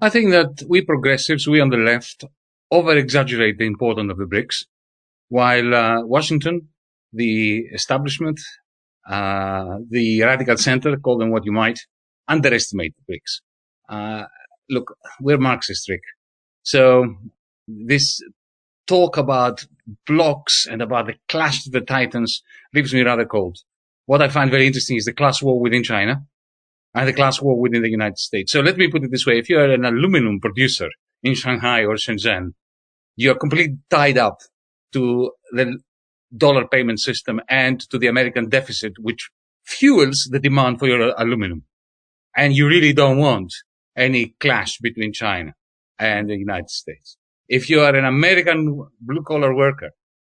I think that we progressives, we on the left, over-exaggerate the importance of the BRICS, while Washington, the establishment, the radical center, call them what you might, underestimate the BRICS. Look, we're Marxists, Rick. So this talk about blocks and about the clash of the titans leaves me rather cold. What I find very interesting is the class war within China and the class war within the United States. So let me put it this way. If you're an aluminum producer in Shanghai or Shenzhen, you're completely tied up to the dollar payment system and to the American deficit, which fuels the demand for your aluminum. And you really don't want any clash between China and the United States. If you are an American blue-collar worker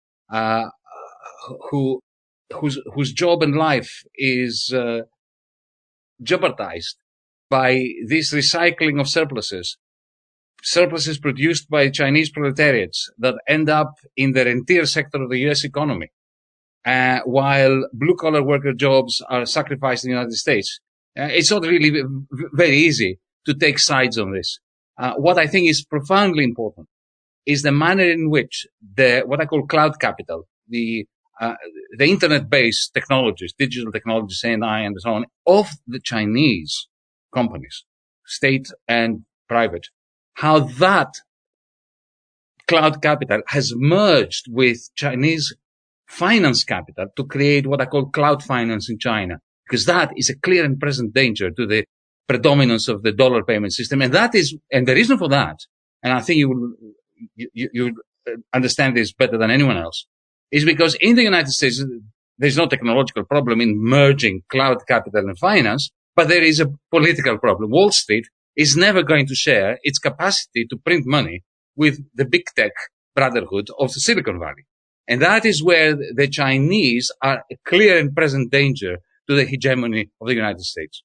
whose job and life is jeopardized by this recycling of surpluses produced by Chinese proletariats that end up in the rentier sector of the U.S. economy, while blue-collar worker jobs are sacrificed in the United States, it's not really very easy to take sides on this. What I think is profoundly important is the manner in which what I call cloud capital, the internet-based technologies, digital technologies, AI, and so on, of the Chinese companies, state and private, how that cloud capital has merged with Chinese finance capital to create what I call cloud finance in China, because that is a clear and present danger to the predominance of the dollar payment system. And the reason for that, and I think you understand this better than anyone else, is because in the United States, there's no technological problem in merging cloud capital and finance, but there is a political problem. Wall Street is never going to share its capacity to print money with the big tech brotherhood of the Silicon Valley. And that is where the Chinese are a clear and present danger to the hegemony of the United States.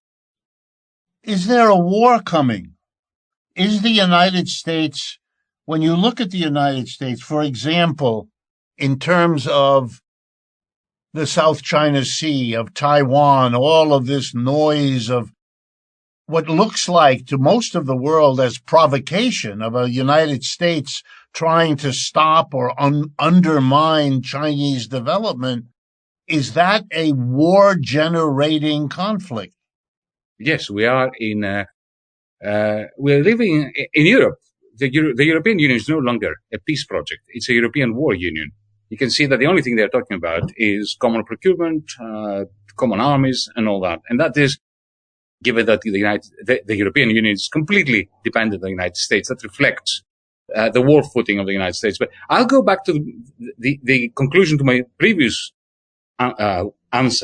Is there a war coming? Is the United States, when you look at the United States, for example, in terms of the South China Sea, of Taiwan, all of this noise of what looks like to most of the world as provocation of a United States trying to stop or undermine Chinese development, is that a war-generating conflict? Yes, we are we're living in Europe. The European Union is no longer a peace project. It's a European war union. You can see that the only thing they're talking about is common procurement, common armies, and all that. And that is, given that the European Union is completely dependent on the United States, that reflects the war footing of the United States. But I'll go back to the conclusion to my previous answer.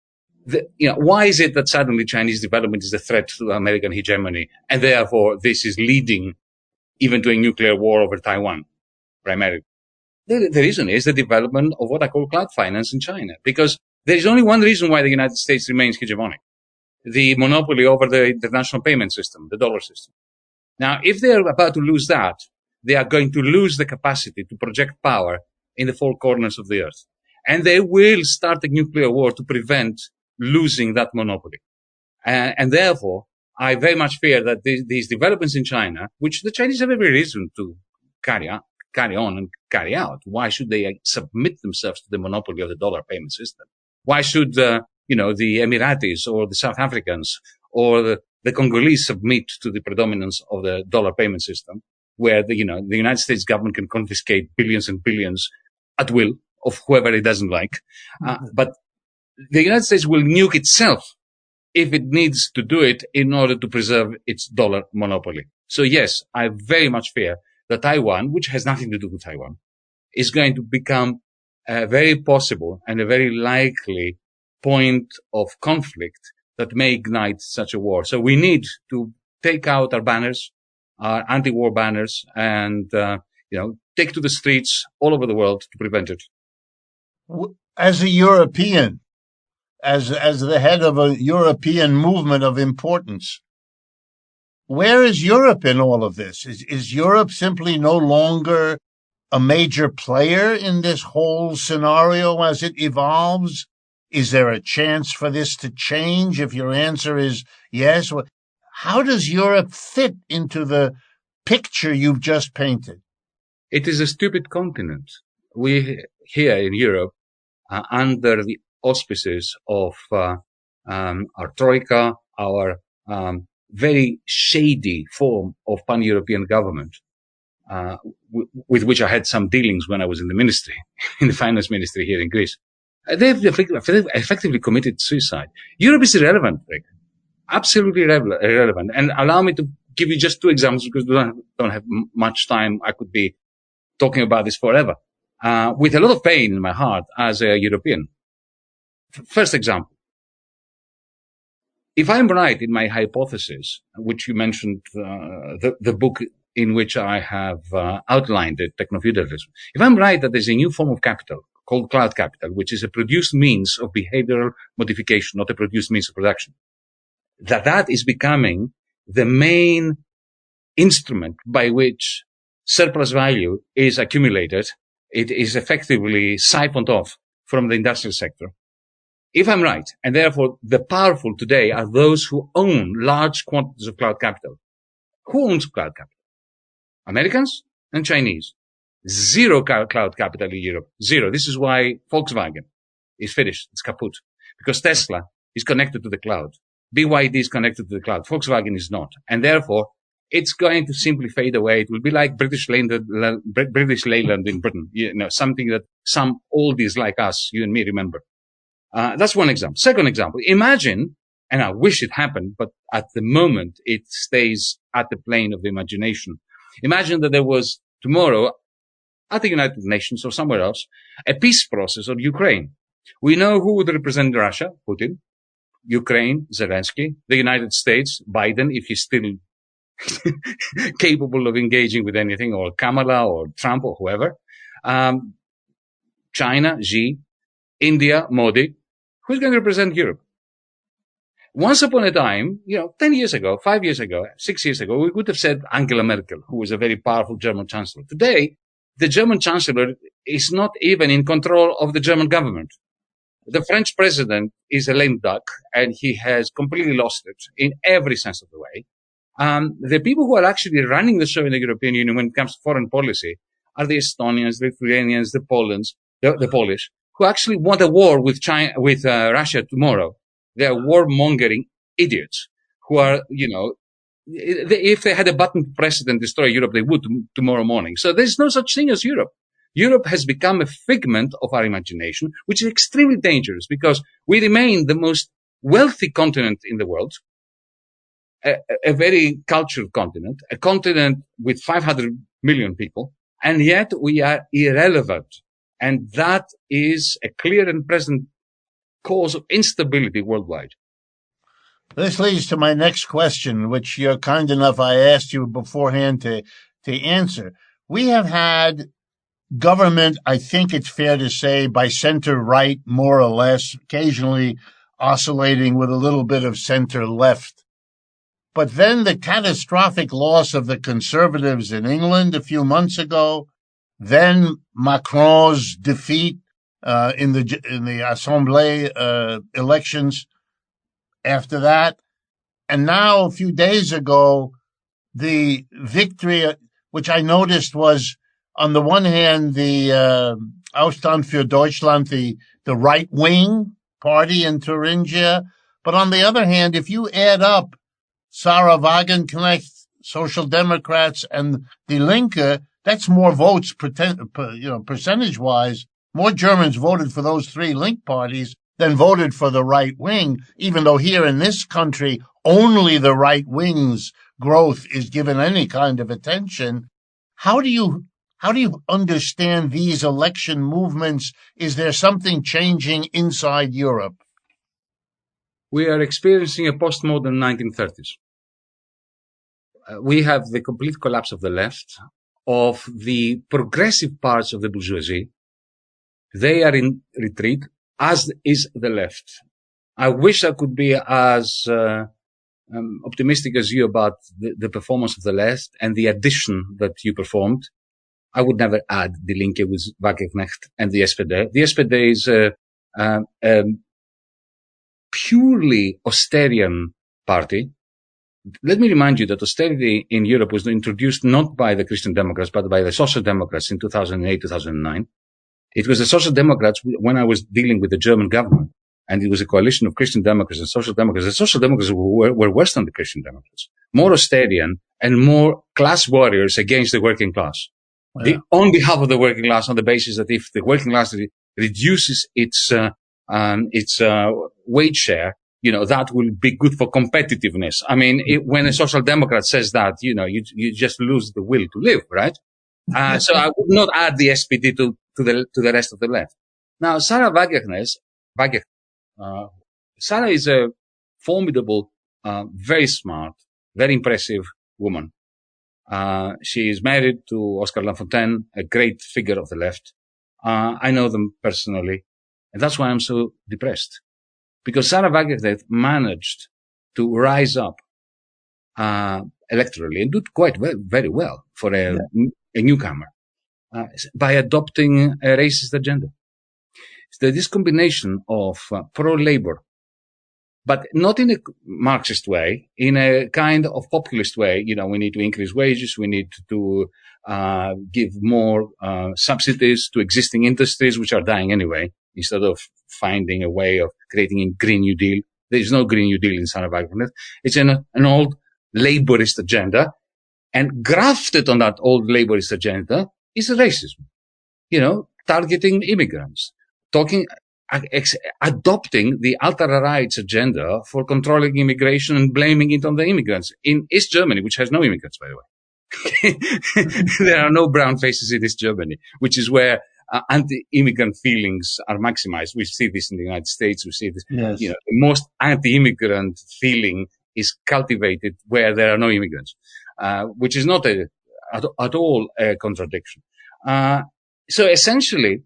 Why is it that suddenly Chinese development is a threat to American hegemony, and therefore this is leading even to a nuclear war over Taiwan, primarily? The reason is the development of what I call cloud finance in China, because there is only one reason why the United States remains hegemonic: the monopoly over the international payment system, the dollar system. Now, if they are about to lose that, they are going to lose the capacity to project power in the four corners of the earth. And they will start a nuclear war to prevent losing that monopoly. And therefore, I very much fear that these developments in China, which the Chinese have every reason to carry on and carry out, why should they submit themselves to the monopoly of the dollar payment system? Why should, the Emiratis or the South Africans or the Congolese submit to the predominance of the dollar payment system, where the United States government can confiscate billions and billions at will of whoever it doesn't like. But the United States will nuke itself if it needs to do it in order to preserve its dollar monopoly. So yes, I very much fear that Taiwan, which has nothing to do with Taiwan, is going to become a very possible and a very likely point of conflict that may ignite such a war. So we need to take out our banners, our anti-war banners, and take to the streets all over the world to prevent it. As a European, as the head of a European movement of importance, where is Europe in all of this? Is Europe simply no longer a major player in this whole scenario as it evolves? Is there a chance for this to change? If your answer is yes, How does Europe fit into the picture you've just painted? It is a stupid continent. We here in Europe, under the auspices of our troika, our very shady form of pan-European government, with which I had some dealings when I was in the ministry, in the finance ministry here in Greece. They've effectively committed suicide. Europe is irrelevant, Rick. Absolutely irrelevant. And allow me to give you just two examples because we don't have much time. I could be talking about this forever. With a lot of pain in my heart as a European. First example. If I'm right in my hypothesis, which you mentioned, the book in which I have outlined it, Techno-feudalism, if I'm right that there's a new form of capital called cloud capital, which is a produced means of behavioral modification, not a produced means of production, that is becoming the main instrument by which surplus value is accumulated. It is effectively siphoned off from the industrial sector. If I'm right, and therefore the powerful today are those who own large quantities of cloud capital. Who owns cloud capital? Americans and Chinese. Zero cloud capital in Europe. Zero. This is why Volkswagen is finished. It's kaput. Because Tesla is connected to the cloud. BYD is connected to the cloud. Volkswagen is not. And therefore, it's going to simply fade away. It will be like British Leyland in Britain. You know, something that some oldies like us, you and me, remember. That's one example. Second example, imagine, and I wish it happened, but at the moment it stays at the plane of the imagination. Imagine that there was tomorrow at the United Nations or somewhere else, a peace process on Ukraine. We know who would represent Russia, Putin, Ukraine, Zelensky, the United States, Biden, if he's still capable of engaging with anything, or Kamala or Trump or whoever, China, Xi, India, Modi. Who's going to represent Europe? Once upon a time, 10 years ago, 5 years ago, 6 years ago, we would have said Angela Merkel, who was a very powerful German chancellor. Today, the German chancellor is not even in control of the German government. The French president is a lame duck, and he has completely lost it in every sense of the way. The people who are actually running the show in the European Union when it comes to foreign policy are the Estonians, the Lithuanians, the Polish, who actually want a war with China, with Russia tomorrow. They are warmongering idiots who are, if they had a button to press it and destroy Europe, they would tomorrow morning. So there's no such thing as Europe. Europe has become a figment of our imagination, which is extremely dangerous because we remain the most wealthy continent in the world, a very cultured continent, a continent with 500 million people, and yet we are irrelevant. And that is a clear and present cause of instability worldwide. This leads to my next question, which you're kind enough, I asked you beforehand to answer. We have had government, I think it's fair to say, by center-right, more or less, occasionally oscillating with a little bit of center-left. But then the catastrophic loss of the Conservatives in England a few months ago, then Macron's defeat in the Assemblée elections after that, and now a few days ago, the victory, which I noticed was on the one hand the Aufstand für Deutschland, the right-wing party in Thuringia, but on the other hand, if you add up Sarah Wagenknecht, Social Democrats, and Die Linke, that's more votes, percentage-wise. More Germans voted for those three link parties than voted for the right wing, even though here in this country, only the right wing's growth is given any kind of attention. How do you understand these election movements? Is there something changing inside Europe? We are experiencing a postmodern 1930s. We have the complete collapse of the left, of the progressive parts of the bourgeoisie. They are in retreat, as is the left. I wish I could be as optimistic as you about the performance of the left and the addition that you performed. I would never add Die Linke with Wagenknecht and the SPD. The SPD is a purely Austerian party. let me remind you that austerity in Europe was introduced not by the Christian Democrats, but by the Social Democrats in 2008, 2009. It was the Social Democrats when I was dealing with the German government, and it was a coalition of Christian Democrats and Social Democrats. The Social Democrats were worse than the Christian Democrats, more austerian and more class warriors against the working class. Yeah. On behalf of the working class, on the basis that if the working class reduces its wage share, that will be good for competitiveness. I mean, when a social democrat says that, you just lose the will to live, right? So I would not add the SPD to the rest of the left. Now, Sarah Wagenknecht, Sarah is a formidable, very smart, very impressive woman. She is married to Oscar Lafontaine, a great figure of the left. I know them personally, and that's why I'm so depressed. Because Sarah Wagenknecht managed to rise up electorally and do quite well, very well for a newcomer by adopting a racist agenda. So this combination of pro-labor, but not in a Marxist way, in a kind of populist way. We need to increase wages, we need to give more subsidies to existing industries which are dying anyway, instead of finding a way of creating a Green New Deal. There is no Green New Deal in Sarah Wagenknecht. It's an old laborist agenda, and grafted on that old laborist agenda is racism. Targeting immigrants, adopting the ultra-right's agenda for controlling immigration and blaming it on the immigrants in East Germany, which has no immigrants, by the way. There are no brown faces in East Germany, which is where anti-immigrant feelings are maximized. We see this in the United States. We see this. Yes. The most anti-immigrant feeling is cultivated where there are no immigrants, which is not at all a contradiction. So essentially,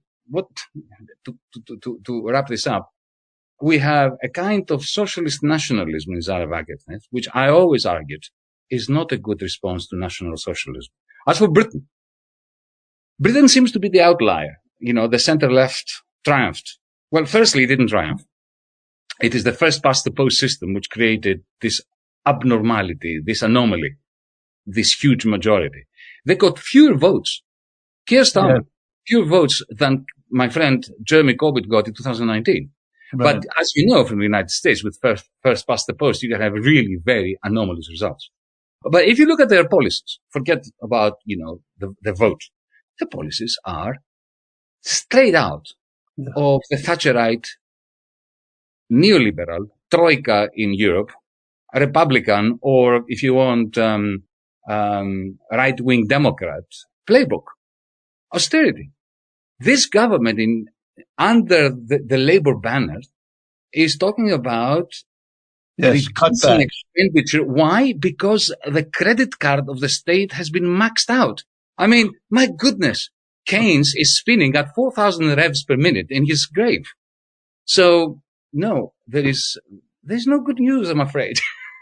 to wrap this up, we have a kind of socialist nationalism in Sarah Wagenknecht, which I always argued is not a good response to national socialism. As for Britain seems to be the outlier. The center-left triumphed. Well, firstly, it didn't triumph. It is the first-past-the-post system which created this abnormality, this anomaly, this huge majority. They got fewer votes. Keir Starmer, fewer votes than my friend Jeremy Corbyn got in 2019. Right. But as you know from the United States, with first past the post, you can have really very anomalous results. But if you look at their policies, forget about, the vote. The policies are straight out of the Thatcherite neoliberal troika in Europe, a Republican, or if you want, right-wing Democrat playbook. Austerity. This government under the Labour banner is talking about reducing expenditure. Why? Because the credit card of the state has been maxed out. I mean, my goodness, Keynes is spinning at 4,000 revs per minute in his grave. So, no, there's no good news, I'm afraid.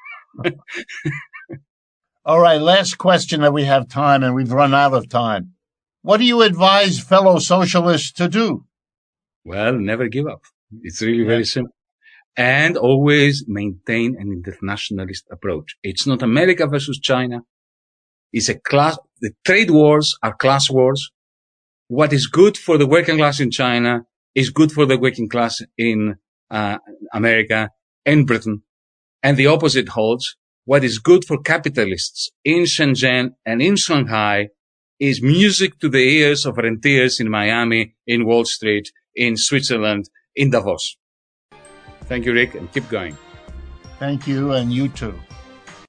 All right, last question that we have time, and we've run out of time. What do you advise fellow socialists to do? Well, never give up. It's really very simple. And always maintain an internationalist approach. It's not America versus China. It's the trade wars are class wars. What is good for the working class in China is good for the working class in America and Britain. And the opposite holds. What is good for capitalists in Shenzhen and in Shanghai is music to the ears of rentiers in Miami, in Wall Street, in Switzerland, in Davos. Thank you, Rick, and keep going. Thank you, and you too.